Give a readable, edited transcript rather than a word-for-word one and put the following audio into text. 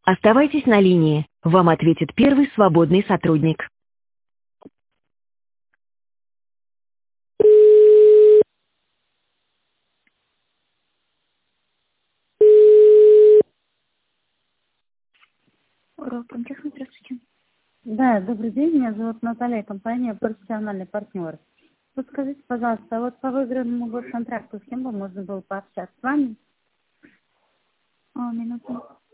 Оставайтесь на линии. Вам ответит первый свободный сотрудник. Уралкомтех, здравствуйте. Да, добрый день, меня зовут Наталья, компания «Профессиональный партнер». Подскажите, пожалуйста, а вот по выигранному контракту с кем бы можно было пообщаться? С вами? Минуту.